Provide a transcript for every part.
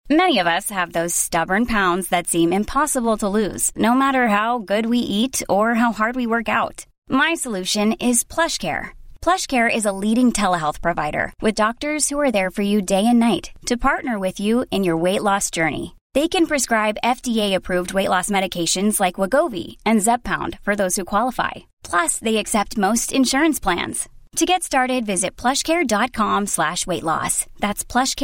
Many of us have those stubborn pounds that seem impossible to lose, no matter how good we eat or how hard we work out. My solution is PlushCare. PlushCare is a leading telehealth provider with doctors who are there for you day and night to partner with you in your weight loss journey. They can prescribe FDA-approved weight loss medications like Wegovy and Zepbound for those who qualify. Plus, they accept most insurance plans. To get started, visit plushcare.com/weightloss. That's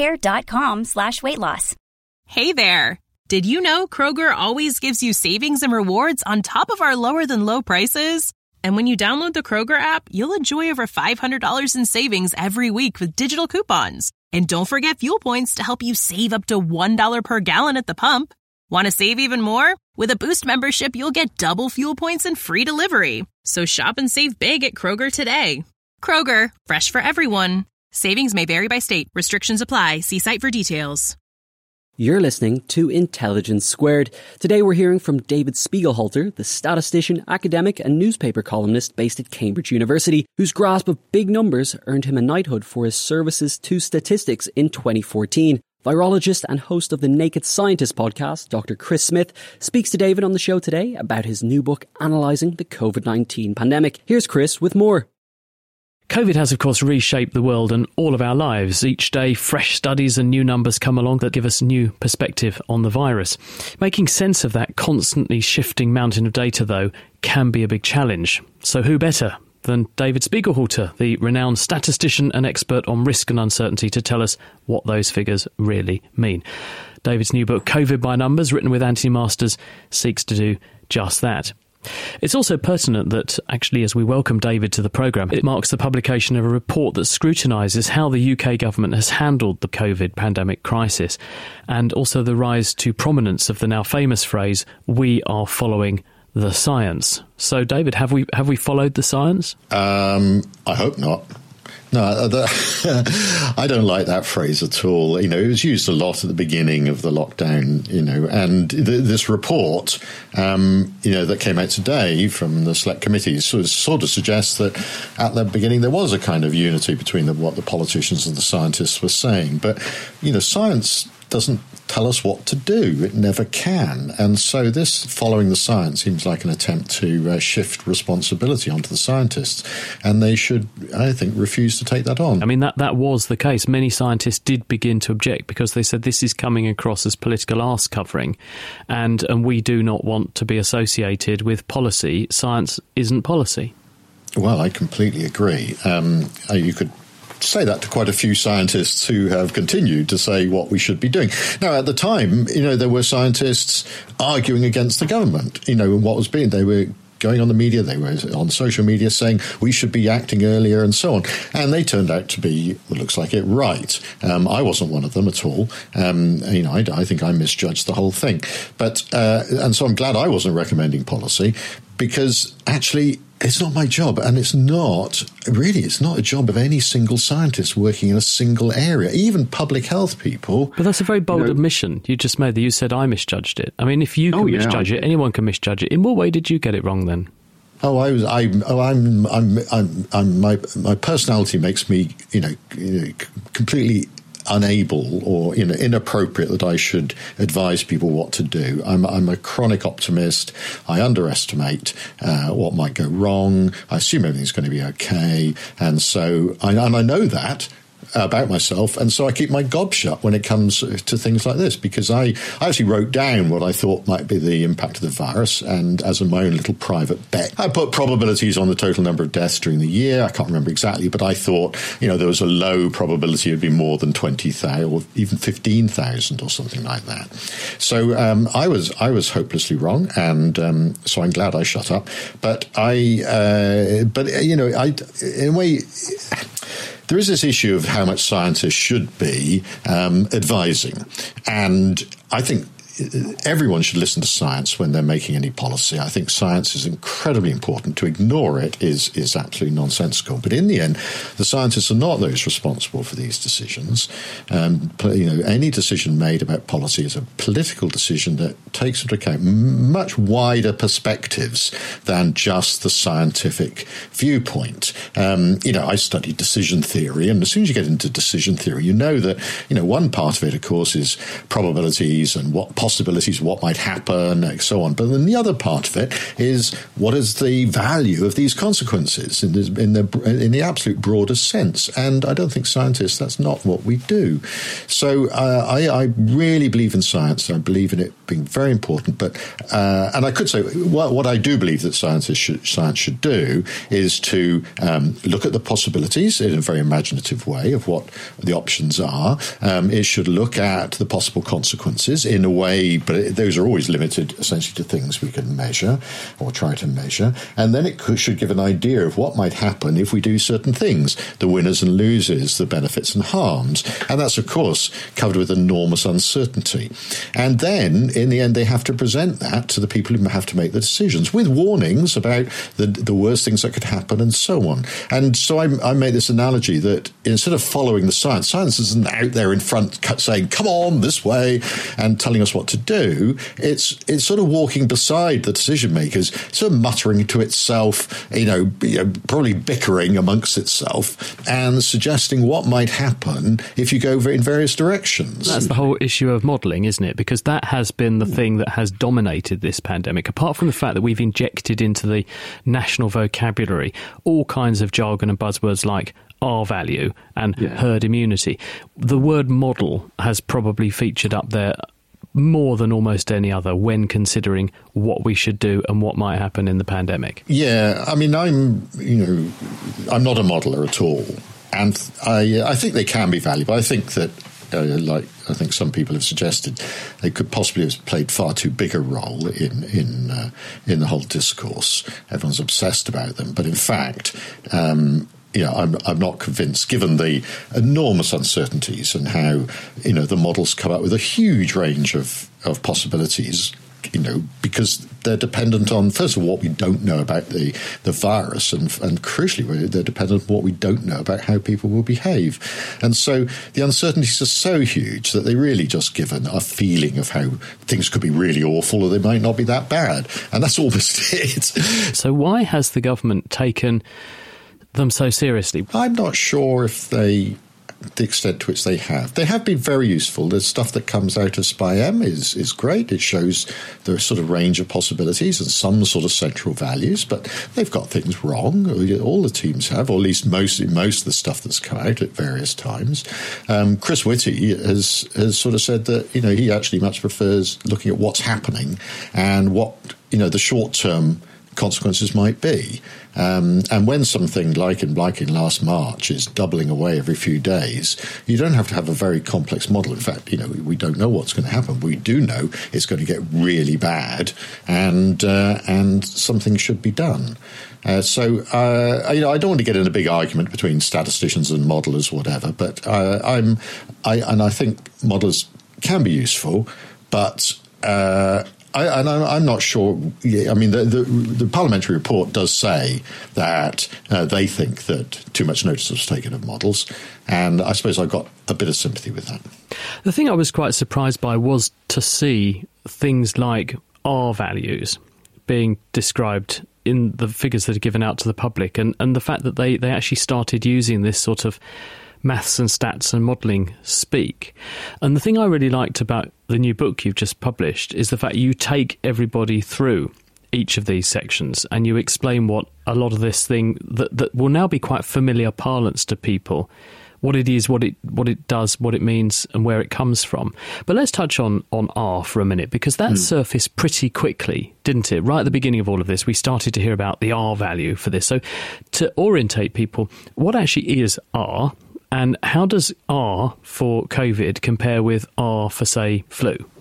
plushcare.com/weightloss. Hey there! Did you know Kroger always gives you savings and rewards on top of our lower-than-low prices? And when you download the Kroger app, you'll enjoy over $500 in savings every week with digital coupons. And don't forget fuel points to help you save up to $1 per gallon at the pump. Want to save even more? With a Boost membership, you'll get double fuel points and free delivery. So shop and save big at Kroger today. Kroger, fresh for everyone. Savings may vary by state. Restrictions apply. See site for details. You're listening to Intelligence Squared. Today we're hearing from David Spiegelhalter, the statistician, academic and newspaper columnist based at Cambridge University, whose grasp of big numbers earned him a knighthood for his services to statistics in 2014. Virologist and host of the Naked Scientist podcast, Dr. Chris Smith, speaks to David on the show today about his new book analysing the COVID-19 pandemic. Here's Chris with more. COVID has, of course, reshaped the world and all of our lives. Each day, fresh studies and new numbers come along that give us new perspective on the virus. Making sense of that constantly shifting mountain of data, though, can be a big challenge. So who better than David Spiegelhalter, the renowned statistician and expert on risk and uncertainty, to tell us what those figures really mean. David's new book, COVID by Numbers, written with Anthony Masters, seeks to do just that. It's also pertinent that, actually, as we welcome David to the programme, it marks the publication of a report that scrutinises how the UK government has handled the COVID pandemic crisis, and also the rise to prominence of the now famous phrase, "we are following the science." So, David, have we followed the science? I hope not. No, I don't like that phrase at all. You know, it was used a lot at the beginning of the lockdown, you know, and this report, that came out today from the select committees sort of suggests that at the beginning there was a kind of unity between what the politicians and the scientists were saying. But, you know, science doesn't tell us what to do. It never can. And so this following the science seems like an attempt to shift responsibility onto the scientists. And they should, I think, refuse to take that on. I mean, that was the case. Many scientists did begin to object because they said this is coming across as political arse covering. And we do not want to be associated with policy. Science isn't policy. Well, I completely agree. You could say that to quite a few scientists who have continued to say what we should be doing. Now, at the time, you know, there were scientists arguing against the government, you know, what was being, they were going on the media, they were on social media saying we should be acting earlier and so on. And they turned out to be, it looks like it, right. I wasn't one of them at all. I think I misjudged the whole thing. But, and so I'm glad I wasn't recommending policy, because actually it's not my job, and it's not a job of any single scientist working in a single area, even public health people. But that's a very bold admission you just made, that you said I misjudged it. I mean, if you can misjudge it, anyone can misjudge it. In what way did you get it wrong then? My personality makes me, completely unable or inappropriate that I should advise people what to do. I'm a chronic optimist. I underestimate what might go wrong. I assume everything's going to be okay, and so I know that about myself, and so I keep my gob shut when it comes to things like this, because I actually wrote down what I thought might be the impact of the virus, and as my own little private bet, I put probabilities on the total number of deaths during the year. I can't remember exactly, but I thought, there was a low probability it would be more than 20,000 or even 15,000 or something like that. So I was hopelessly wrong, and so I'm glad I shut up. But in a way, there is this issue of how much scientists should be advising. And I think, everyone should listen to science when they're making any policy. I think science is incredibly important. To ignore it is absolutely nonsensical. But in the end, the scientists are not those responsible for these decisions. Any decision made about policy is a political decision that takes into account much wider perspectives than just the scientific viewpoint. I studied decision theory, and as soon as you get into decision theory, you know that one part of it, of course, is probabilities and what possibilities, what might happen, and so on. But then the other part of it is what is the value of these consequences in the absolute broadest sense. And I don't think scientists, that's not what we do. So I really believe in science. I believe in it being very important. But and I could say what I do believe that science should do is to look at the possibilities in a very imaginative way of what the options are. It should look at the possible consequences in a way, but those are always limited essentially to things we can measure or try to measure. And then it should give an idea of what might happen if we do certain things, the winners and losers, the benefits and harms. And that's, of course, covered with enormous uncertainty. And then, in the end, they have to present that to the people who have to make the decisions with warnings about the worst things that could happen and so on. And so I made this analogy that instead of following the science isn't out there in front saying, come on, this way, and telling us what to do. It's sort of walking beside the decision makers, sort of muttering to itself, probably bickering amongst itself and suggesting what might happen if you go in various directions. That's the whole issue of modelling, isn't it? Because that has been the thing that has dominated this pandemic. Apart from the fact that we've injected into the national vocabulary all kinds of jargon and buzzwords like R-value and herd immunity, the word model has probably featured up there more than almost any other when considering what we should do and what might happen in the pandemic. Yeah, I mean, I'm not a modeller at all. And I think they can be valuable. I think that, I think some people have suggested, they could possibly have played far too big a role in the whole discourse. Everyone's obsessed about them. But in fact, I'm not convinced, given the enormous uncertainties and how, the models come up with a huge range of possibilities, because they're dependent on, first of all, what we don't know about the virus, and crucially, they're dependent on what we don't know about how people will behave. And so the uncertainties are so huge that they really just give a feeling of how things could be really awful or they might not be that bad. And that's almost it. So why has the government taken them so seriously? I'm not sure if the extent to which they have. They have been very useful. The stuff that comes out of SPI-M is great. It shows the sort of range of possibilities and some sort of central values, but they've got things wrong. All the teams have, or at least most of the stuff that's come out at various times. Chris Whitty has sort of said that, he actually much prefers looking at what's happening and what, the short-term consequences might be. And when something like in last March is doubling away every few days, you don't have to have a very complex model. In fact, we don't know what's going to happen. We do know it's going to get really bad, and something should be done. I don't want to get in a big argument between statisticians and modelers, whatever. But I think modelers can be useful, but. I'm not sure. I mean, the parliamentary report does say that they think that too much notice was taken of models, and I suppose I've got a bit of sympathy with that. The thing I was quite surprised by was to see things like R values being described in the figures that are given out to the public, and the fact that they actually started using this sort of maths and stats and modelling speak. And the thing I really liked about the new book you've just published is the fact you take everybody through each of these sections and you explain what a lot of this thing that will now be quite familiar parlance to people, what it is, what it does, what it means and where it comes from. But let's touch on R for a minute, because that surfaced pretty quickly, didn't it? Right at the beginning of all of this, we started to hear about the R value for this. So to orientate people, what actually is R? And how does R for COVID compare with R for, say, flu?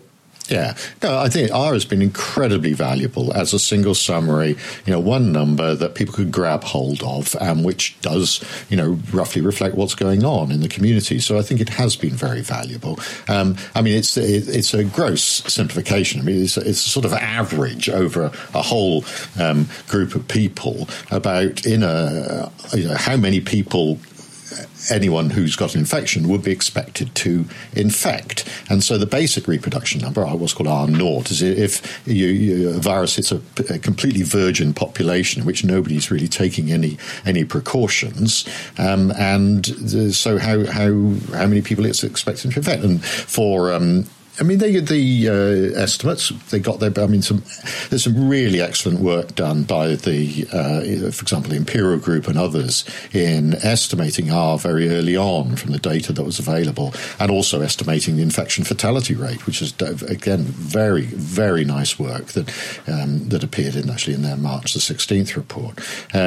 Yeah, no, I think R has been incredibly valuable as a single summary, one number that people could grab hold of and which does, roughly reflect what's going on in the community. So I think it has been very valuable. It's a gross simplification. I mean, it's a sort of average over a whole group of people about how many people anyone who's got an infection would be expected to infect. And so the basic reproduction number, what's called R0, is if a virus hits a completely virgin population in which nobody's really taking any precautions, so how many people it's expected to infect. And for the estimates they got there. There's some really excellent work done by for example, the Imperial Group and others in estimating R very early on from the data that was available, and also estimating the infection fatality rate, which is again very, very nice work that appeared in their March the 16th report.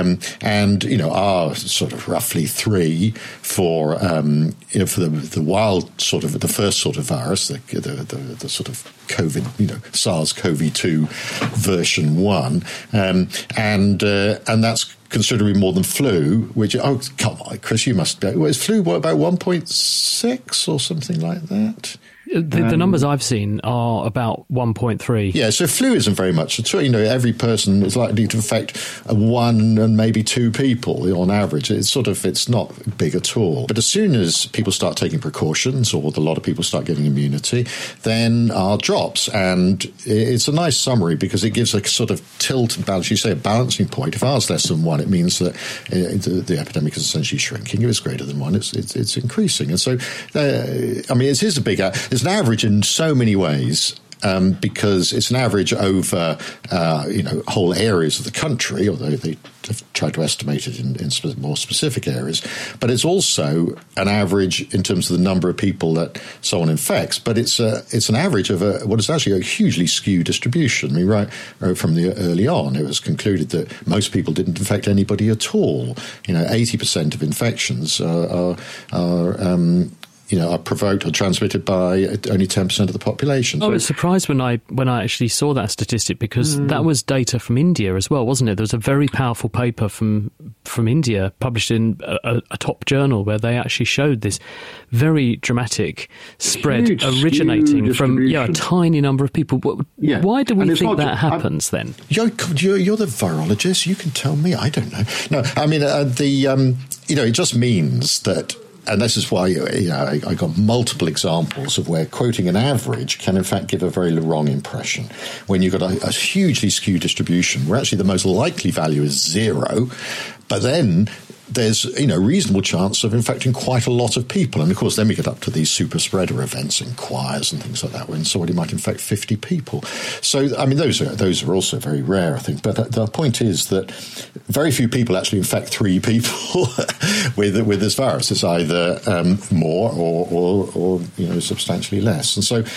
R sort of roughly 3 for the wild sort of the first sort of virus, the sort of COVID, SARS-CoV-2 version 1, and that's considerably more than flu, which, oh, come on, Chris, you must be, is flu about 1.6 or something like that? The numbers I've seen are about 1.3. Yeah, so flu isn't very much at all. Every person is likely to infect 1 and maybe 2 people on average. It's not big at all. But as soon as people start taking precautions, or a lot of people start getting immunity, then R drops. And it's a nice summary because it gives a sort of tilt and balance. You say a balancing point. If R's less than 1, it means that the epidemic is essentially shrinking. If it's greater than 1, it's increasing. And so, it is a big... It's an average in so many ways, because it's an average over, whole areas of the country, although they have tried to estimate it in more specific areas. But it's also an average in terms of the number of people that someone infects. But it's an average of what is actually a hugely skewed distribution. Right from the early on, it was concluded that most people didn't infect anybody at all. 80% of infections are provoked or transmitted by only 10% of the population. I was surprised when I actually saw that statistic, because that was data from India as well, wasn't it? There was a very powerful paper from India published in a top journal where they actually showed this very dramatic spread originating from a tiny number of people. Why do we think that happens then? You're the virologist. You can tell me. I don't know. No, it just means that. And this is why I got multiple examples of where quoting an average can in fact give a very wrong impression. When you've got a hugely skewed distribution, where actually the most likely value is 0, but then there's reasonable chance of infecting quite a lot of people. And of course then we get up to these super spreader events in choirs and things like that, when somebody might infect 50 people. So those are also very rare, I think. But the point is that very few people actually infect 3 people with this virus. It's either more or substantially less. And so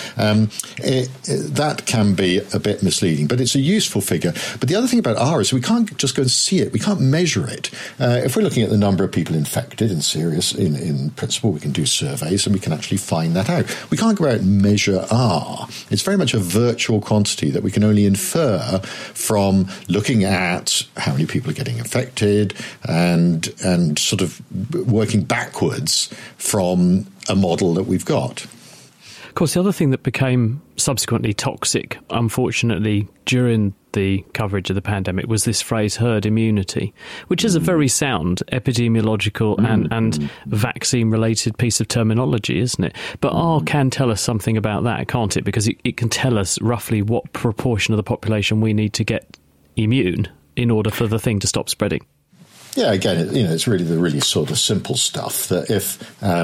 that can be a bit misleading, but it's a useful figure. But the other thing about R is we can't just go and see it. We can't measure it. If we're looking at the number of people infected in principle, we can do surveys and we can actually find that out. We can't go out and measure R. It's very much a virtual quantity that we can only infer from looking at how many people are getting infected and sort of working backwards from a model that we've got. Of course, the other thing that became subsequently toxic, unfortunately, during the coverage of the pandemic was this phrase herd immunity, which is a very sound epidemiological and vaccine-related piece of terminology, isn't it? But R can tell us something about that, can't it? Because it can tell us roughly what proportion of the population we need to get immune in order for the thing to stop spreading. Yeah, again, it's really the really sort of simple stuff that if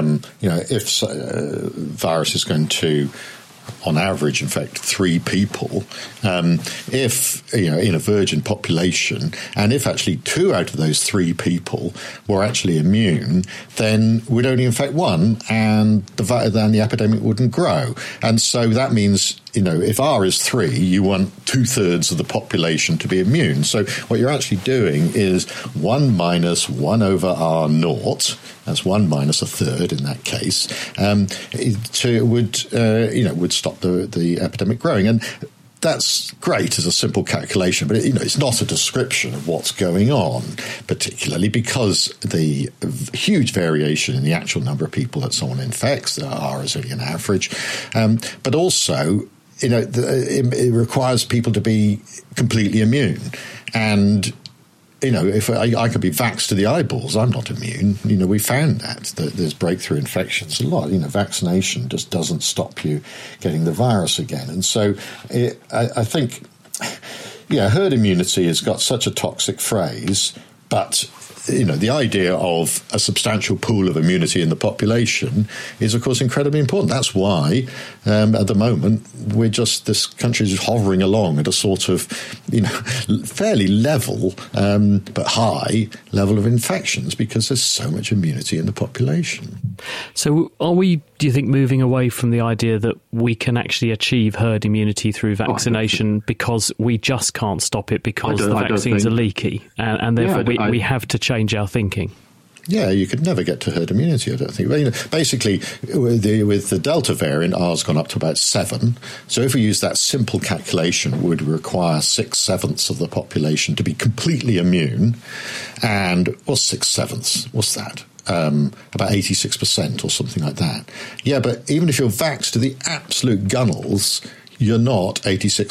virus is going to, on average, infect 3 people, if in a virgin population, and if actually 2 out of those 3 people were actually immune, then we'd only infect 1, and the epidemic wouldn't grow. And so that means if R is 3, you want 2/3 of the population to be immune. So what you're actually doing is 1 minus 1 over R naught. That's 1 minus 1/3 in that case. Would stop the epidemic growing. And that's great as a simple calculation, but it's not a description of what's going on, particularly because the huge variation in the actual number of people that someone infects, R is only an average, but also it requires people to be completely immune. And if I could be vaxxed to the eyeballs, I'm not immune. We found that there's breakthrough infections a lot. Vaccination just doesn't stop you getting the virus again. And so I think, herd immunity has got such a toxic phrase, but the idea of a substantial pool of immunity in the population is, of course, incredibly important. That's why, at the moment, this country is hovering along at a sort of, fairly level but high level of infections because there's so much immunity in the population. So are we, do you think, moving away from the idea that we can actually achieve herd immunity through vaccination because we just can't stop it because the vaccines are leaky and therefore we have to change our thinking? Yeah, you could never get to herd immunity, I don't think. Basically, with the Delta variant, R's gone up to about 7. So if we use that simple calculation, it would require 6/7 of the population to be completely immune. And what's 6/7? What's that? About 86% or something like that. Yeah, but even if you're vaxxed to the absolute gunnels, you're not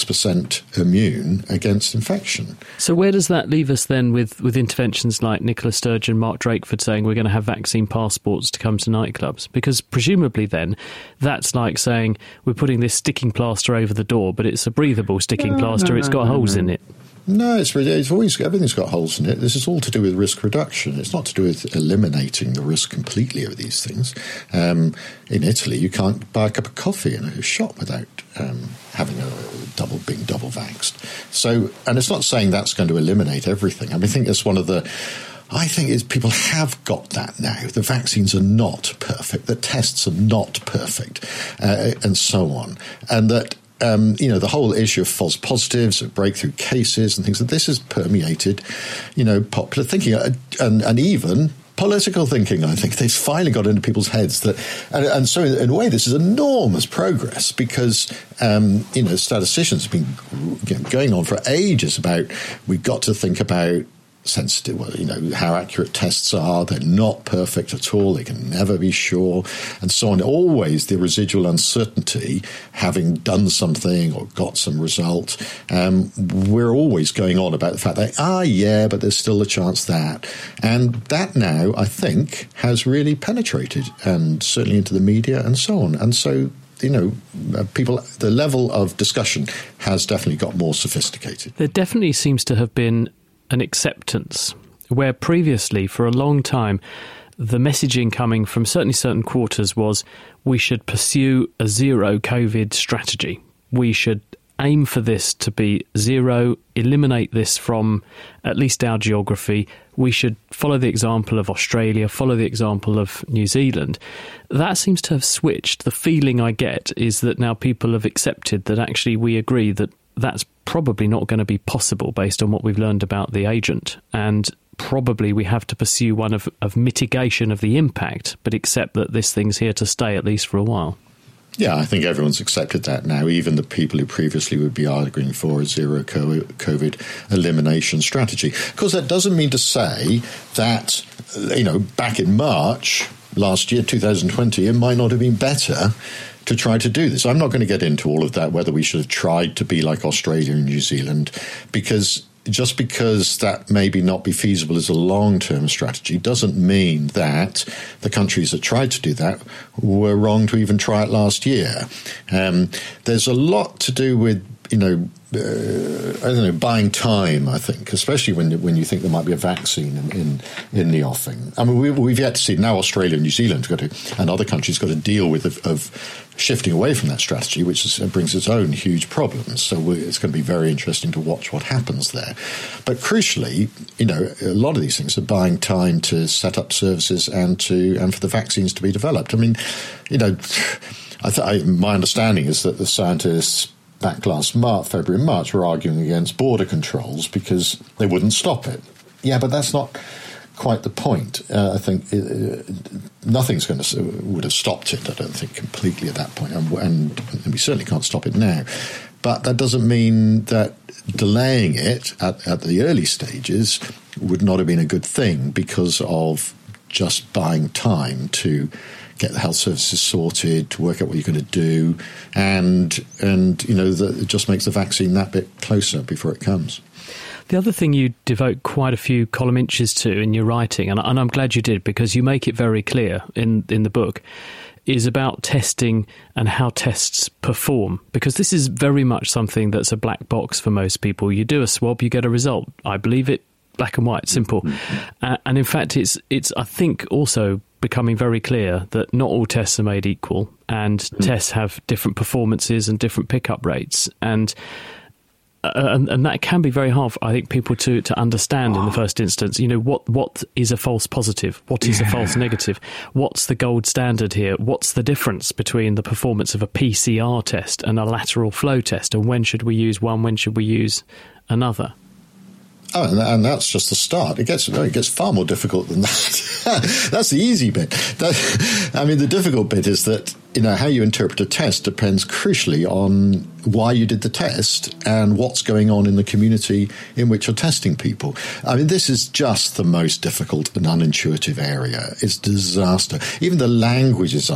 86% immune against infection. So where does that leave us then with interventions like Nicola Sturgeon, Mark Drakeford saying we're going to have vaccine passports to come to nightclubs? Because presumably then that's like saying we're putting this sticking plaster over the door, but it's a breathable sticking plaster. It's got holes in it. No, everything's got holes in it. This is all to do with risk reduction. It's not to do with eliminating the risk completely of these things. In Italy, you can't buy a cup of coffee in a shop without having being double vaxxed. So, and it's not saying that's going to eliminate everything. I think that's one of the. I think people have got that now. The vaccines are not perfect. The tests are not perfect, and so on, and that. The whole issue of false positives, of breakthrough cases and things, that this has permeated, popular thinking and even political thinking. I think they've finally got into people's heads that, and so in a way, this is enormous progress because, statisticians have been going on for ages about we've got to think about sensitive, how accurate tests are. They're not perfect at all. They can never be sure, and so on. Always the residual uncertainty, having done something or got some result. We're always going on about the fact that, but there's still a chance that. And that now, I think, has really penetrated, and certainly into the media and so on. And so, the level of discussion has definitely got more sophisticated. There definitely seems to have been an acceptance where previously for a long time the messaging coming from certainly certain quarters was we should pursue a zero COVID strategy. We should aim for this to be zero, eliminate this from at least our geography. We should follow the example of Australia, follow the example of New Zealand. That seems to have switched. The feeling I get is that now people have accepted that actually we agree that that's probably not going to be possible based on what we've learned about the agent. And probably we have to pursue one of mitigation of the impact, but accept that this thing's here to stay at least for a while. Yeah, I think everyone's accepted that now, even the people who previously would be arguing for a zero COVID elimination strategy. Of course, that doesn't mean to say that, back in March last year, 2020, it might not have been better to try to do this. I'm not going to get into all of that, whether we should have tried to be like Australia and New Zealand, because just because that maybe not be feasible as a long-term strategy doesn't mean that the countries that tried to do that were wrong to even try it last year. There's a lot to do with, buying time, I think, especially when you think there might be a vaccine in the offing. I mean, we've yet to see now Australia and New Zealand and other countries got to deal with of shifting away from that strategy, which brings its own huge problems. So it's going to be very interesting to watch what happens there. But crucially, a lot of these things are buying time to set up services and for the vaccines to be developed. I mean, my understanding is that the scientists back last February and March, were arguing against border controls because they wouldn't stop it. Yeah, but that's not quite the point. I think nothing's would have stopped it, I don't think, completely at that point, and we certainly can't stop it now. But that doesn't mean that delaying it at the early stages would not have been a good thing because of just buying time to get the health services sorted, to work out what you're going to do, and it just makes the vaccine that bit closer before it comes. The other thing you devote quite a few column inches to in your writing, and I'm glad you did because you make it very clear in the book, is about testing and how tests perform, because this is very much something that's a black box for most people. You do a swab, you get a result. I believe it, black and white, simple. And in fact, it's I think also becoming very clear that not all tests are made equal, and tests have different performances and different pickup rates, and that can be very hard for, I think, people to understand in the first instance. What is a false positive? What is a false negative? What's the gold standard here? What's the difference between the performance of a PCR test and a lateral flow test? And when should we use one? When should we use another? Oh, and that's just the start. It gets far more difficult than that. That's the easy bit. The difficult bit is that how you interpret a test depends crucially on why you did the test and what's going on in the community in which you're testing people. This is just the most difficult and unintuitive area. It's disaster. Even the language is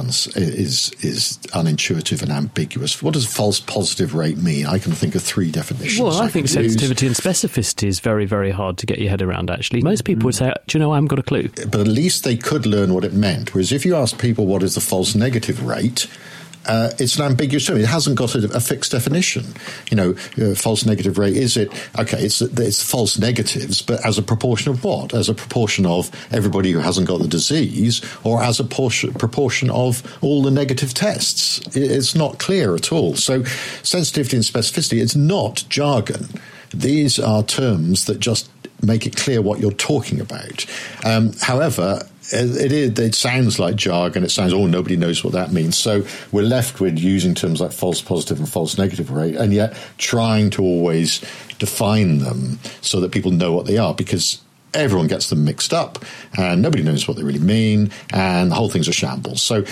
unintuitive and ambiguous. What does false positive rate mean? I can think of 3 definitions. Well, I think sensitivity and specificity is very, very hard to get your head around, actually. Most people would say, do you know, I haven't got a clue. But at least they could learn what it meant. Whereas if you ask people what is the false negative rate, it's an ambiguous term. It hasn't got a fixed definition. False negative rate, is it, okay, it's false negatives, but as a proportion of what? As a proportion of everybody who hasn't got the disease, or as a proportion of all the negative tests? It's not clear at all. So sensitivity and specificity, it's not jargon. These are terms that just make it clear what you're talking about. However, it sounds like jargon. It sounds, nobody knows what that means. So we're left with using terms like false positive and false negative rate, and yet trying to always define them so that people know what they are, because everyone gets them mixed up and nobody knows what they really mean, and the whole thing's a shambles. So,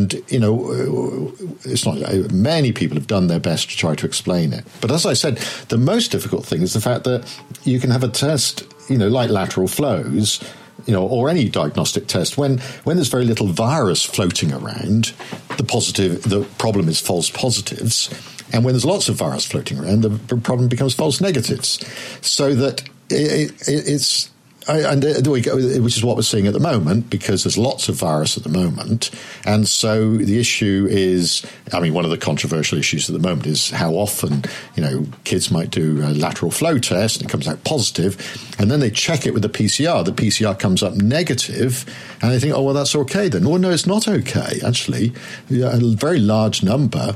it's not, many people have done their best to try to explain it. But as I said, the most difficult thing is the fact that you can have a test, like lateral flows, or any diagnostic test, when there's very little virus floating around, the problem is false positives. And when there's lots of virus floating around, the problem becomes false negatives. So that it's... which is what we're seeing at the moment, because there's lots of virus at the moment. And so the issue is, one of the controversial issues at the moment is how often, kids might do a lateral flow test and it comes out positive, and then they check it with the PCR. The PCR comes up negative, and they think, oh, well, that's okay then. Well, no, it's not okay, actually. A very large number,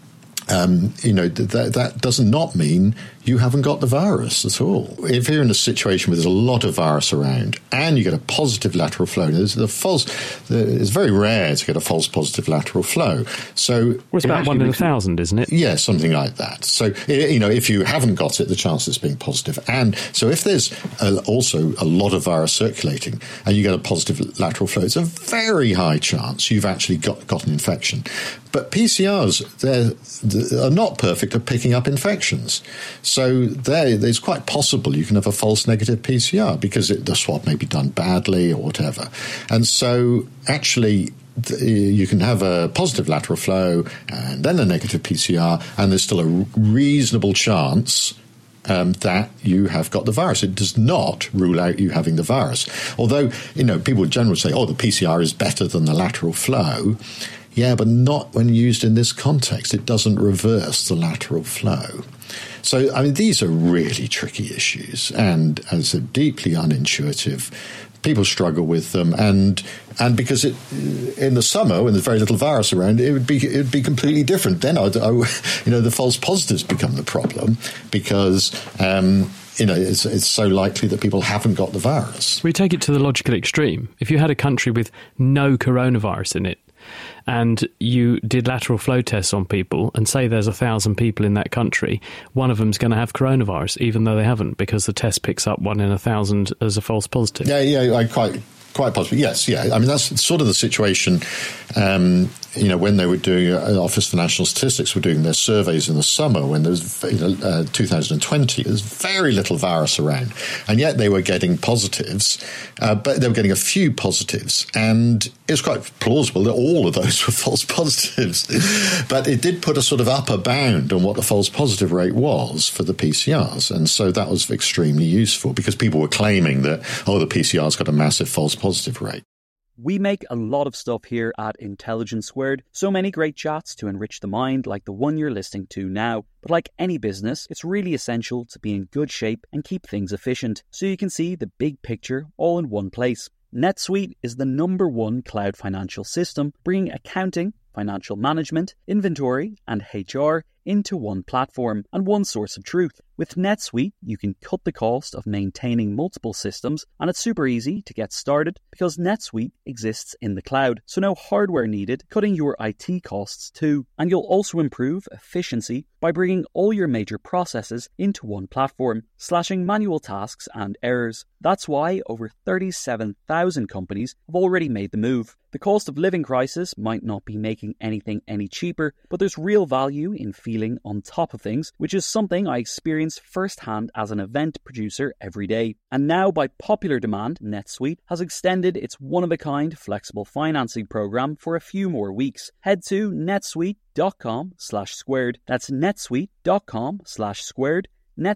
that does not mean you haven't got the virus at all. If you're in a situation where there's a lot of virus around and you get a positive lateral flow, it's very rare to get a false positive lateral flow. So it's about 1 in 1,000, isn't it? Yeah, something like that. So, if you haven't got it, the chance of it's being positive. And so if there's also a lot of virus circulating and you get a positive lateral flow, it's a very high chance you've actually got an infection. But PCRs, are not perfect at picking up infections. So it's quite possible you can have a false negative PCR because the swab may be done badly or whatever. And so actually you can have a positive lateral flow and then a negative PCR, and there's still a reasonable chance that you have got the virus. It does not rule out you having the virus. Although, people in general say, the PCR is better than the lateral flow. Yeah, but not when used in this context. It doesn't reverse the lateral flow. So, these are really tricky issues, and as I said, deeply unintuitive. People struggle with them, and because in the summer when there's very little virus around, it would be completely different. Then, the false positives become the problem because. It's so likely that people haven't got the virus. We take it to the logical extreme. If you had a country with no coronavirus in it, and you did lateral flow tests on people, and say there's 1,000 people in that country, one of them's going to have coronavirus, even though they haven't, because the test picks up 1 in 1,000 as a false positive. Yeah, quite possibly. Yes, yeah. I mean, that's sort of the situation, when they were doing, Office for National Statistics were doing their surveys in the summer when there was, 2020, there's very little virus around. And yet they were getting positives, but they were getting a few positives. And it was quite plausible that all of those were false positives. But it did put a sort of upper bound on what the false positive rate was for the PCRs. And so that was extremely useful because people were claiming that, the PCR's got a massive false positive rate. We make a lot of stuff here at Intelligence Squared, so many great chats to enrich the mind like the one you're listening to now. But like any business, it's really essential to be in good shape and keep things efficient, so you can see the big picture all in one place. NetSuite is the #1 cloud financial system, bringing accounting, financial management, inventory, and HR into one platform and one source of truth. With NetSuite, you can cut the cost of maintaining multiple systems, and it's super easy to get started because NetSuite exists in the cloud, so no hardware needed, cutting your IT costs too. And you'll also improve efficiency by bringing all your major processes into one platform, slashing manual tasks and errors. That's why over 37,000 companies have already made the move. The cost of living crisis might not be making anything any cheaper, but there's real value in feeling on top of things, which is something I experience firsthand as an event producer every day. And now, by popular demand, NetSuite has extended its one-of-a-kind flexible financing program for a few more weeks. Head to netsuite.com/squared. That's netsuite.com/squared.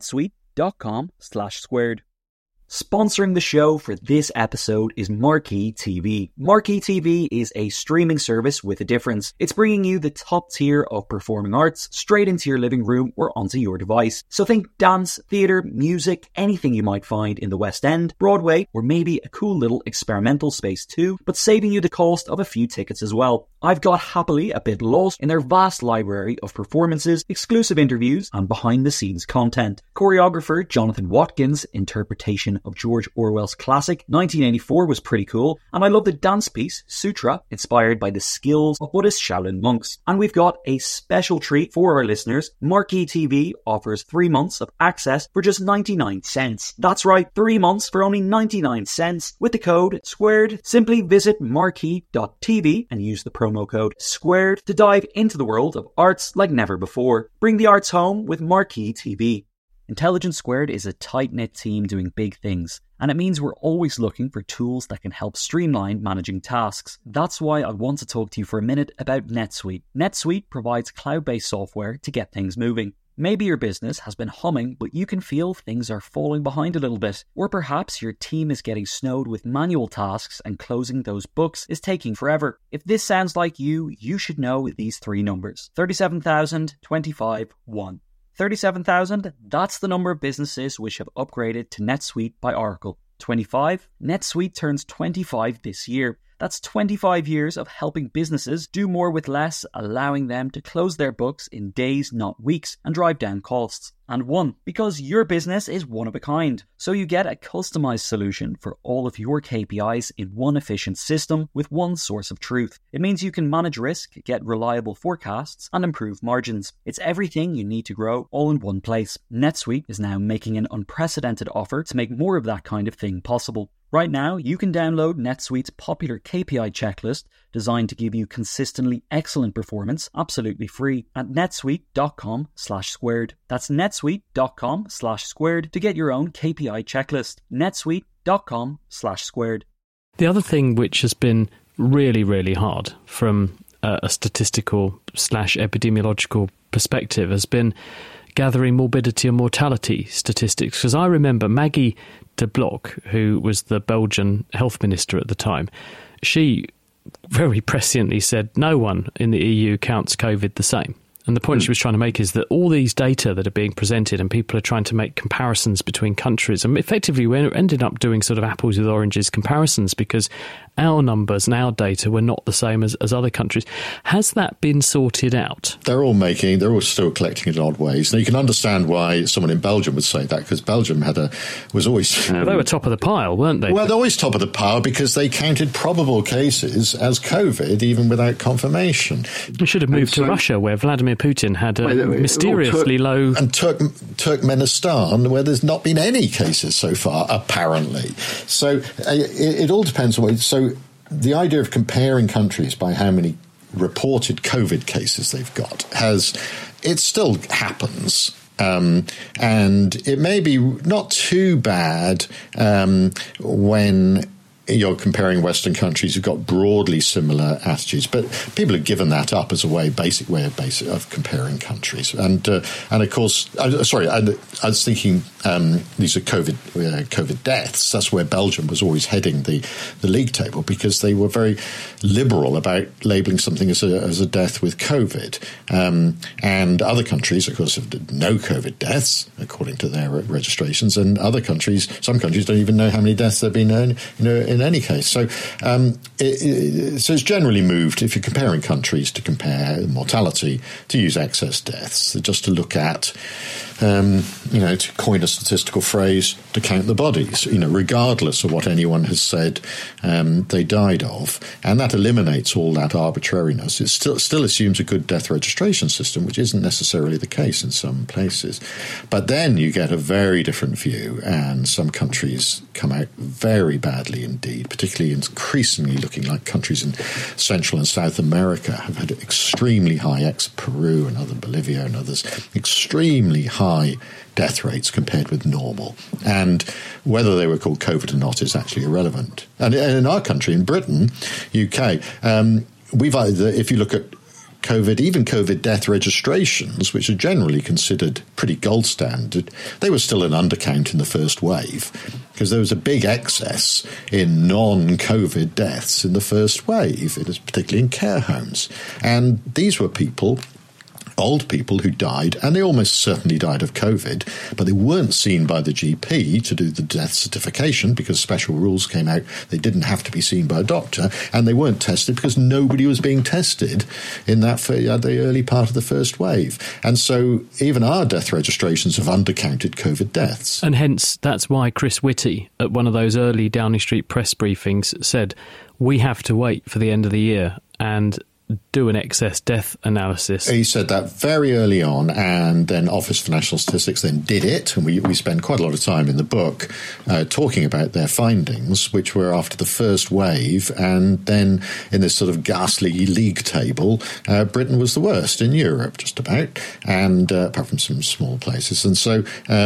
netsuite.com/squared. Sponsoring the show for this episode is Marquee TV. Marquee TV is a streaming service with a difference. It's bringing you the top tier of performing arts straight into your living room or onto your device. So think dance, theatre, music, anything you might find in the West End, Broadway, or maybe a cool little experimental space too, but saving you the cost of a few tickets as well. I've got happily a bit lost in their vast library of performances, exclusive interviews, and behind-the-scenes content. Choreographer Jonathan Watkins' interpretation of George Orwell's classic 1984 was pretty cool, and I love the dance piece Sutra, inspired by the skills of Buddhist Shaolin monks. And we've got a special treat for our listeners. Marquee TV offers 3 months of access for just 99 cents. That's right, 3 months for only 99 cents. With the code SQUARED, simply visit marquee.tv and use the promo code SQUARED to dive into the world of arts like never before. Bring the arts home with Marquee TV. Intelligence Squared is a tight-knit team doing big things, and it means we're always looking for tools that can help streamline managing tasks. That's why I want to talk to you for a minute about NetSuite. NetSuite provides cloud-based software to get things moving. Maybe your business has been humming, but you can feel things are falling behind a little bit. Or perhaps your team is getting snowed with manual tasks and closing those books is taking forever. If this sounds like you should know these 3 numbers. 37,000, 25, 1. 37,000, that's the number of businesses which have upgraded to NetSuite by Oracle. 25, NetSuite turns 25 this year. That's 25 years of helping businesses do more with less, allowing them to close their books in days, not weeks, and drive down costs. And 1, because your business is one of a kind. So you get a customized solution for all of your KPIs in one efficient system with one source of truth. It means you can manage risk, get reliable forecasts, and improve margins. It's everything you need to grow all in one place. NetSuite is now making an unprecedented offer to make more of that kind of thing possible. Right now, you can download NetSuite's popular KPI checklist designed to give you consistently excellent performance absolutely free at netsuite.com/squared. That's netsuite.com/squared to get your own KPI checklist. netsuite.com/squared. The other thing which has been really, really hard from a statistical/epidemiological perspective has been gathering morbidity and mortality statistics. Because I remember Maggie de Block, who was the Belgian health minister at the time, she very presciently said no one in the EU counts COVID the same. And the point she was trying to make is that all these data that are being presented and people are trying to make comparisons between countries, and effectively we're ended up doing sort of apples with oranges comparisons because our numbers and our data were not the same as other countries. Has that been sorted out? They're all still collecting in odd ways. Now, you can understand why someone in Belgium would say that, because Belgium was always... they were top of the pile, weren't they? Well, they're always top of the pile because they counted probable cases as COVID, even without confirmation. We should have moved to Russia, where Vladimir Putin had a mysteriously low... And Turkmenistan, where there's not been any cases so far, apparently. So it all depends on what... So the idea of comparing countries by how many reported COVID cases they've got it still happens. And it may be not too bad when you're comparing Western countries who've got broadly similar attitudes, but people have given that up as a basic way of comparing countries. And of course, I was thinking these are COVID deaths. That's where Belgium was always heading the league table, because they were very liberal about labelling something as a death with COVID. And other countries, of course, have no COVID deaths according to their registrations, and some countries don't even know how many deaths there have been in any case. So it's generally moved, if you're comparing countries, to compare mortality, to use excess deaths, just to look at, to coin a statistical phrase, to count the bodies, regardless of what anyone has said they died of. And that eliminates all that arbitrariness. It still assumes a good death registration system, which isn't necessarily the case in some places. But then you get a very different view, and some countries come out very badly indeed, particularly increasingly looking like countries in Central and South America have had extremely high, Peru and other, Bolivia and others, extremely high death rates compared with normal. And whether they were called COVID or not is actually irrelevant. And in our country, in Britain, UK, if you look at COVID death registrations, which are generally considered pretty gold standard, they were still an undercount in the first wave, because there was a big excess in non-COVID deaths in the first wave, particularly in care homes. And these were old people who died, and they almost certainly died of COVID, but they weren't seen by the GP to do the death certification because special rules came out. They didn't have to be seen by a doctor, and they weren't tested because nobody was being tested in the early part of the first wave. And so even our death registrations have undercounted COVID deaths. And hence, that's why Chris Whitty, at one of those early Downing Street press briefings, said, we have to wait for the end of the year and do an excess death analysis. He said that very early on, and then Office for National Statistics then did it, and we spend quite a lot of time in the book talking about their findings, which were after the first wave, and then in this sort of ghastly league table, Britain was the worst in Europe, just about, and apart from some small places. And so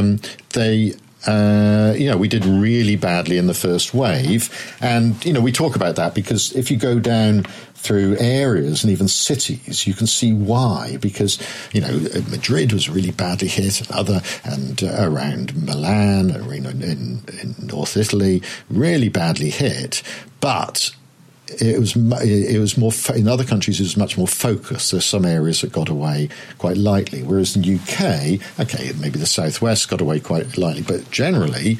we did really badly in the first wave. And, we talk about that because if you go down through areas and even cities, you can see why. Because, Madrid was really badly hit, and around Milan, in North Italy, really badly hit. But it was more in other countries. It was much more focused. There's some areas that got away quite lightly, whereas in the UK, maybe the southwest got away quite lightly, but generally,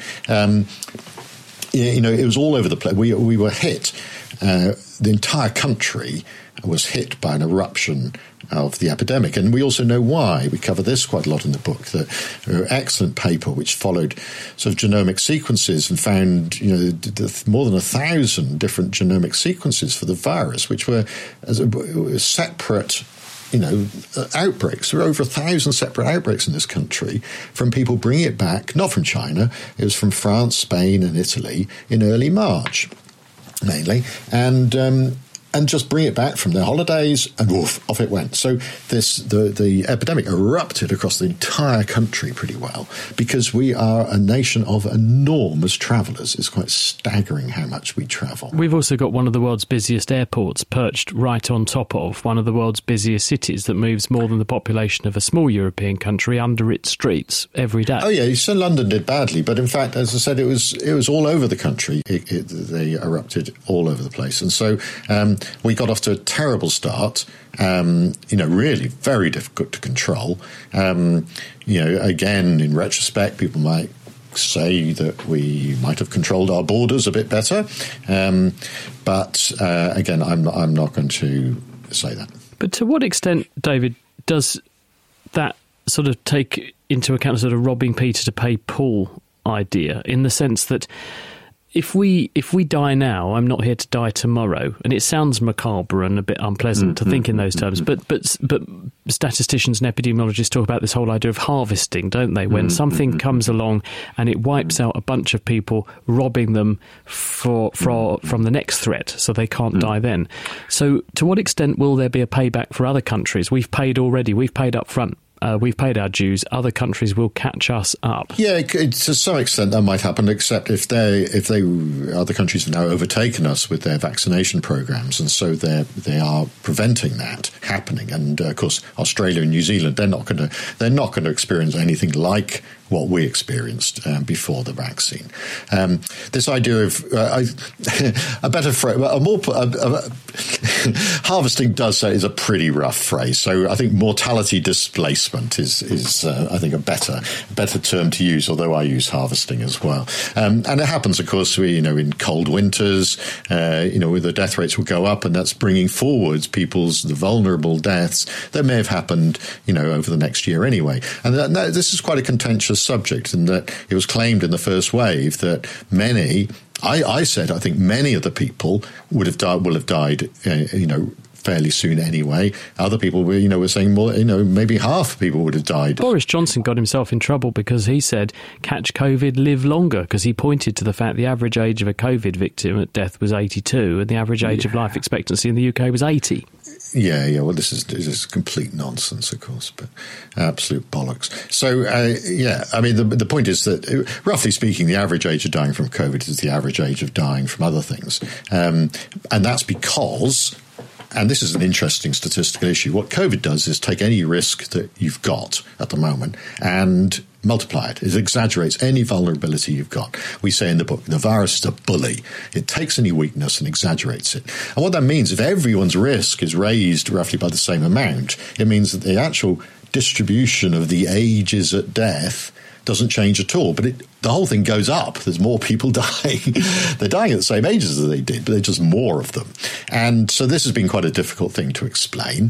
it was all over the place. We were hit. The entire country was hit by an eruption of the epidemic, and we also know why. We cover this quite a lot in the book. The excellent paper which followed sort of genomic sequences and found more than 1,000 different genomic sequences for the virus, which were separate outbreaks. There were over 1,000 separate outbreaks in this country from people bringing it back, not from China. It was from France, Spain and Italy in early March, mainly. And just bring it back from their holidays, and off it went. So the epidemic erupted across the entire country pretty well, because we are a nation of enormous travellers. It's quite staggering how much we travel. We've also got one of the world's busiest airports perched right on top of one of the world's busiest cities that moves more than the population of a small European country under its streets every day. Oh yeah, so London did badly, but in fact, as I said, it was all over the country. They erupted all over the place, and so We got off to a terrible start, really very difficult to control. Again, in retrospect, people might say that we might have controlled our borders a bit better. But again, I'm not going to say that. But to what extent, David, does that sort of take into account a sort of robbing Peter to pay Paul idea, in the sense that if we die now, I'm not here to die tomorrow, and it sounds macabre and a bit unpleasant to think in those terms. But statisticians and epidemiologists talk about this whole idea of harvesting, don't they? When something comes along and it wipes out a bunch of people, robbing them from the next threat, so they can't die then. So, to what extent will there be a payback for other countries? We've paid already. We've paid up front. We've paid our dues. Other countries will catch us up. Yeah, to some extent that might happen, except if other countries have now overtaken us with their vaccination programs, and so they are preventing that happening. And of course, Australia and New Zealand, they're not going to experience anything like what we experienced before the vaccine. This idea of a better phrase, harvesting is a pretty rough phrase. So I think mortality displacement is I think a better term to use. Although I use harvesting as well. And it happens, of course, in cold winters, where the death rates will go up, and that's bringing forwards the vulnerable deaths that may have happened, over the next year anyway. And this is quite a contentious subject, in that it was claimed in the first wave that many, I think many of the people will have died, fairly soon anyway. Other people were saying more, maybe half people would have died. Boris Johnson got himself in trouble because he said, catch COVID, live longer, because he pointed to the fact the average age of a COVID victim at death was 82 and the average age of life expectancy in the UK was 80. Yeah. Well, this is complete nonsense, of course, but absolute bollocks. So, the point is that, roughly speaking, the average age of dying from COVID is the average age of dying from other things. And that's because, and this is an interesting statistical issue, what COVID does is take any risk that you've got at the moment and multiply it. It exaggerates any vulnerability you've got. We say in the book, the virus is a bully. It takes any weakness and exaggerates it. And what that means, if everyone's risk is raised roughly by the same amount, it means that the actual distribution of the ages at death doesn't change at all, but the whole thing goes up. There's more people dying. They're dying at the same ages as they did, but there's just more of them. And so this has been quite a difficult thing to explain.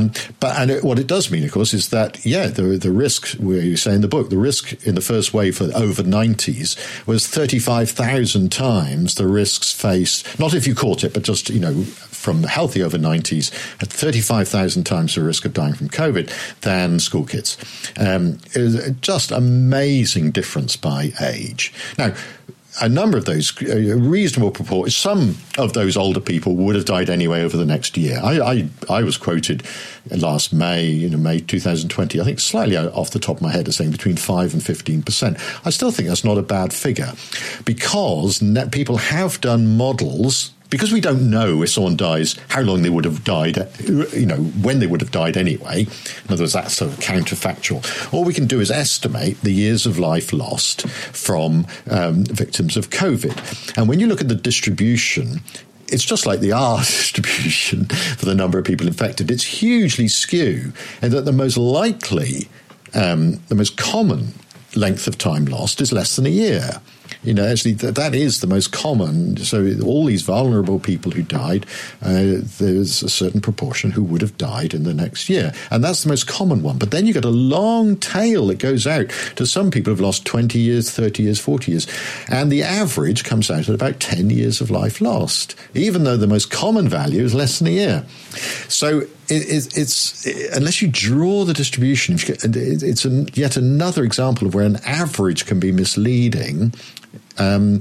What it does mean, of course, is that, the risk, where you say in the book, the risk in the first wave for over 90s was 35,000 times the risks faced, not if you caught it, but just, from healthy over 90s, at 35,000 times the risk of dying from COVID than school kids. It was just amazing difference by age. Now, a number of those, a reasonable proportion, some of those older people would have died anyway over the next year. I was quoted last May, May 2020, I think slightly off the top of my head, as saying between 5 and 15%. I still think that's not a bad figure, because people have done models. Because we don't know if someone dies, how long they would have died, when they would have died anyway. In other words, that's sort of counterfactual. All we can do is estimate the years of life lost from victims of COVID. And when you look at the distribution, it's just like the R distribution for the number of people infected. It's hugely skewed, and that the most likely, the most common length of time lost is less than a year. Actually, that is the most common. So all these vulnerable people who died, there's a certain proportion who would have died in the next year. And that's the most common one. But then you've got a long tail that goes out to some people who've lost 20 years, 30 years, 40 years. And the average comes out at about 10 years of life lost, even though the most common value is less than a year. So it's unless you draw the distribution, it's yet another example of where an average can be misleading. You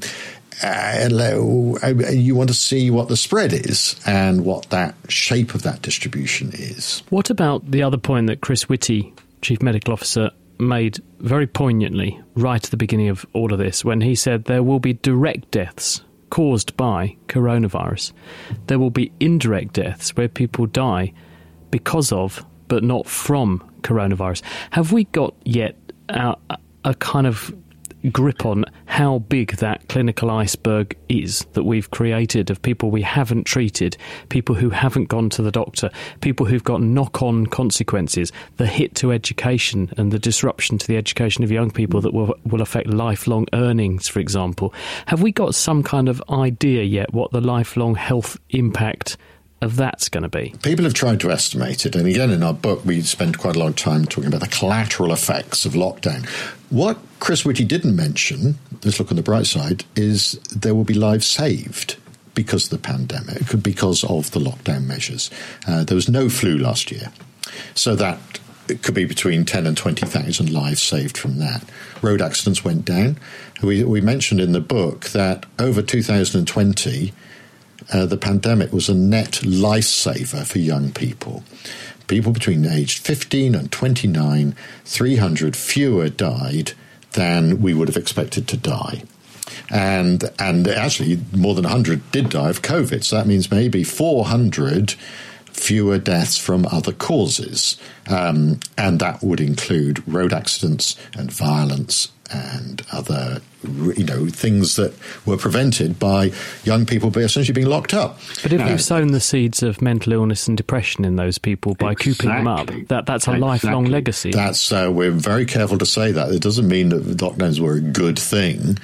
want to see what the spread is and what that shape of that distribution is. What about the other point that Chris Whitty, Chief Medical Officer, made very poignantly right at the beginning of all of this, when he said there will be direct deaths caused by coronavirus. There will be indirect deaths where people die because of, but not from, coronavirus. Have we got yet a kind of grip on how big that clinical iceberg is that we've created of people we haven't treated, people who haven't gone to the doctor, people who've got knock-on consequences, the hit to education and the disruption to the education of young people that will affect lifelong earnings, for example. Have we got some kind of idea yet what the lifelong health impact of that's going to be? People have tried to estimate it, and again in our book we spend quite a long time talking about the collateral effects of lockdown. What Chris Whitty didn't mention, let's look on the bright side, is there will be lives saved because of the pandemic, because of the lockdown measures. There was no flu last year, so that it could be between 10 and 20,000 lives saved from that. Road accidents went down. We mentioned in the book that over 2020 the pandemic was a net lifesaver for young people. People between aged 15 and 29, 300 fewer died than we would have expected to die. And actually, more than 100 did die of COVID. So that means maybe 400 fewer deaths from other causes. And that would include road accidents and violence and other, things that were prevented by young people essentially being locked up. But if we've sown the seeds of mental illness and depression in those people by cooping them up, that's a lifelong legacy. We're very careful to say that. It doesn't mean that lockdowns were a good thing,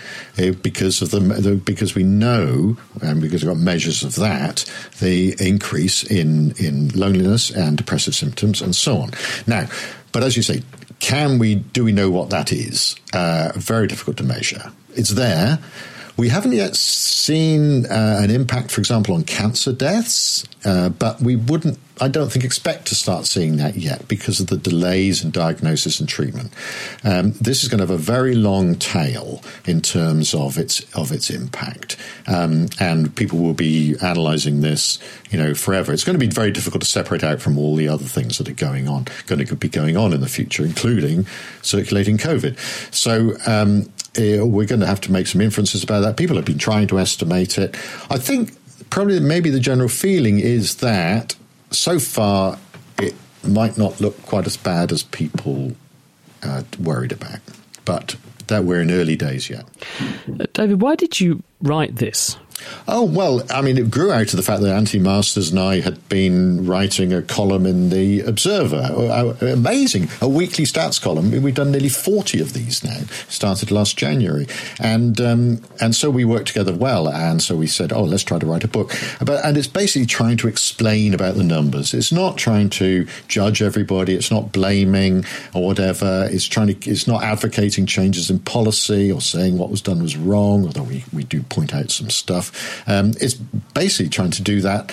because we know, and because we've got measures of that, the increase in loneliness and depressive symptoms and so on. Now, but as you say, do we know what that is? Very difficult to measure. It's there. We haven't yet seen an impact, for example, on cancer deaths, but we wouldn't, I don't think, expect to start seeing that yet because of the delays in diagnosis and treatment. This is going to have a very long tail in terms of its impact, and people will be analysing this, forever. It's going to be very difficult to separate out from all the other things that are going to be going on in the future, including circulating COVID. So we're going to have to make some inferences about that. People have been trying to estimate it. I think maybe the general feeling is that so far it might not look quite as bad as people worried about, but that we're in early days yet. David, why did you write this? Oh, well, I mean, it grew out of the fact that Anthony Masters and I had been writing a column in The Observer. Amazing. A weekly stats column. We've done nearly 40 of these now. Started last January. And so we worked together well. And so we said, let's try to write a book. And it's basically trying to explain about the numbers. It's not trying to judge everybody. It's not blaming or whatever. It's not advocating changes in policy or saying what was done was wrong, although we do point out some stuff. It's basically trying to do that,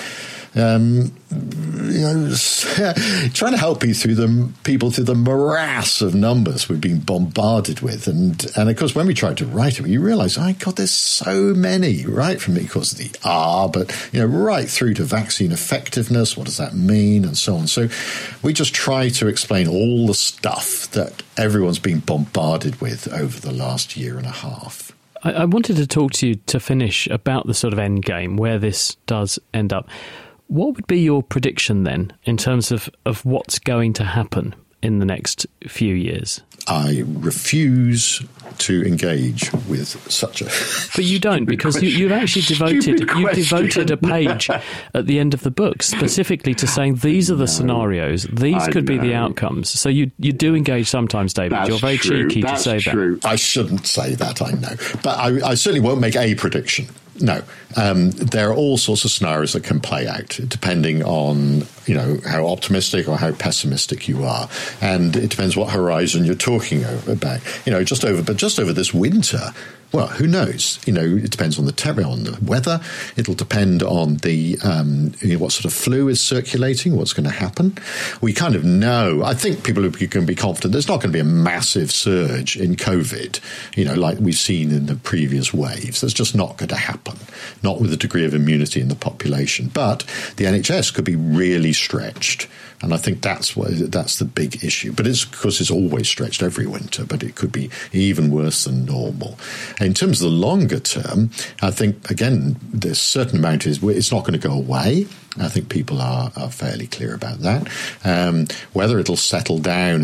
trying to help people through the morass of numbers we've been bombarded with. And of course, when we tried to write it, you realise, there's so many, right from because of the R, but, right through to vaccine effectiveness. What does that mean? And so on. So we just try to explain all the stuff that everyone's been bombarded with over the last year and a half. I wanted to talk to you to finish about the sort of end game, where this does end up. What would be your prediction then in terms of what's going to happen in the next few years? I refuse to engage with such a... But you don't, because you've actually devoted a page at the end of the book specifically to saying these are the scenarios, these could be the outcomes. So you do engage sometimes, David. You're very cheeky to say that. I shouldn't say that, I know. But I certainly won't make a prediction. No. There are all sorts of scenarios that can play out depending on, how optimistic or how pessimistic you are. And it depends what horizon you're talking about. Just over this winter, well, who knows? It depends on the temperature, on the weather. It'll depend on the what sort of flu is circulating, what's going to happen. We kind of know. I think people can be confident there's not going to be a massive surge in COVID, like we've seen in the previous waves. That's just not going to happen, not with a degree of immunity in the population. But the NHS could be really stretched. And I think that's the big issue. But of course, it's always stretched every winter, but it could be even worse than normal. In terms of the longer term, I think, again, there's a certain amount it's not going to go away. I think people are fairly clear about that. Whether it'll settle down and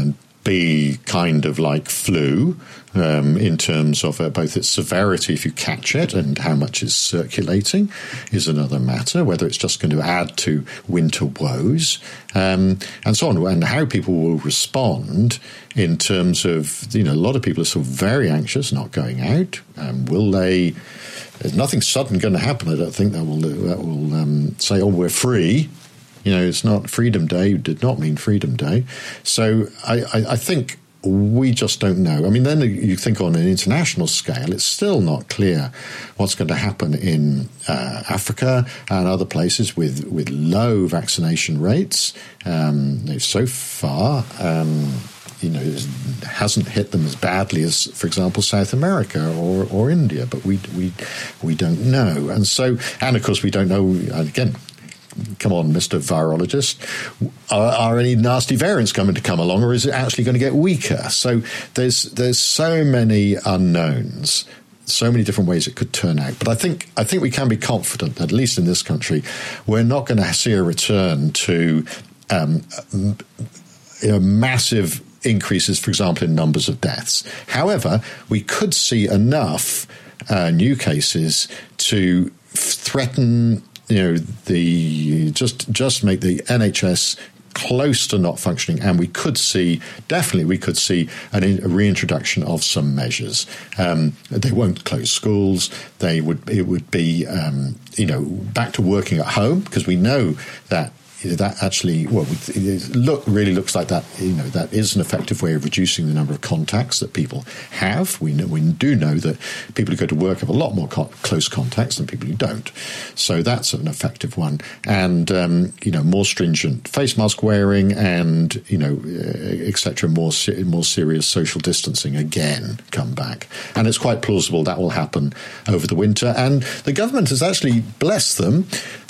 be kind of like flu in terms of both its severity if you catch it and how much is circulating is another matter, whether it's just going to add to winter woes, and so on, and how people will respond in terms of, a lot of people are still very anxious not going out. Will they... There's nothing sudden going to happen. I don't think that will say, oh, we're free. It's not Freedom Day. It did not mean Freedom Day. So I think we just don't know. I mean, then you think on an international scale, it's still not clear what's going to happen in Africa and other places with low vaccination rates. So far, it hasn't hit them as badly as, for example, South America or India, but we don't know. And of course, we don't know, again, come on, Mr. Virologist, are any nasty variants going to come along, or is it actually going to get weaker? So there's so many unknowns, so many different ways it could turn out. But I think we can be confident that, at least in this country, we're not going to see a return to massive increases, for example, in numbers of deaths. However, we could see enough new cases to threaten, just make the NHS close to not functioning, and we could see a reintroduction of some measures. They won't close schools. It would be back to working at home, because we know that actually, really looks like that. That is an effective way of reducing the number of contacts that people have. We do know that people who go to work have a lot more close contacts than people who don't. So that's an effective one. And more stringent face mask wearing, and etc. More serious social distancing again come back. And it's quite plausible that will happen over the winter. And the government has actually, blessed them,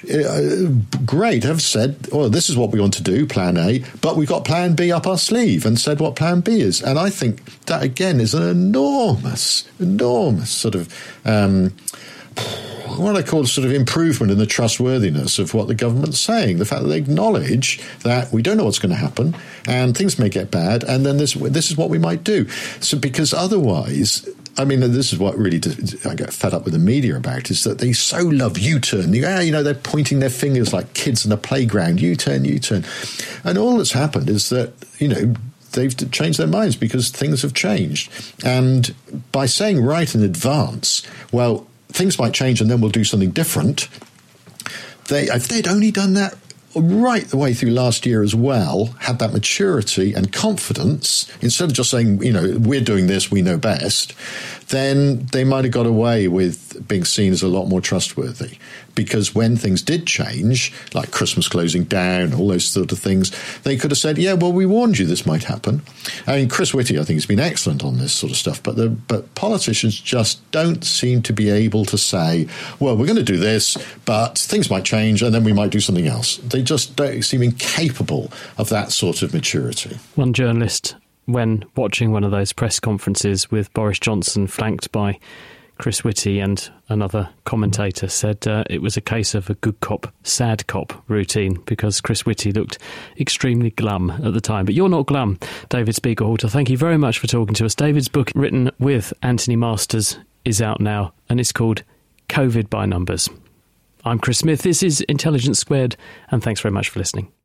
have said, well, this is what we want to do, plan A, but we've got plan B up our sleeve, and said what plan B is. And I think that, again, is an enormous sort of, what I call sort of improvement in the trustworthiness of what the government's saying. The fact that they acknowledge that we don't know what's going to happen and things may get bad, and then this is what we might do. So, because otherwise... I mean, this is what really I get fed up with the media about, is that they so love U-turn. They're pointing their fingers like kids in a playground, U-turn. And all that's happened is that, they've changed their minds because things have changed. And by saying right in advance, well, things might change and then we'll do something different, if they'd only done that right the way through last year as well, had that maturity and confidence, instead of just saying, we're doing this, we know best, then they might have got away with being seen as a lot more trustworthy. Because when things did change, like Christmas closing down, all those sort of things, they could have said, yeah, well, we warned you this might happen. I mean, Chris Whitty, I think, has been excellent on this sort of stuff, but politicians just don't seem to be able to say, well, we're going to do this, but things might change and then we might do something else. They just don't seem incapable of that sort of maturity. One journalist, when watching one of those press conferences with Boris Johnson flanked by Chris Whitty and another commentator, said it was a case of a good cop, sad cop routine, because Chris Whitty looked extremely glum at the time. But you're not glum, David Spiegelhalter. Thank you very much for talking to us. David's book, written with Anthony Masters, is out now, and it's called COVID by Numbers. I'm Chris Smith. This is Intelligence Squared, and thanks very much for listening.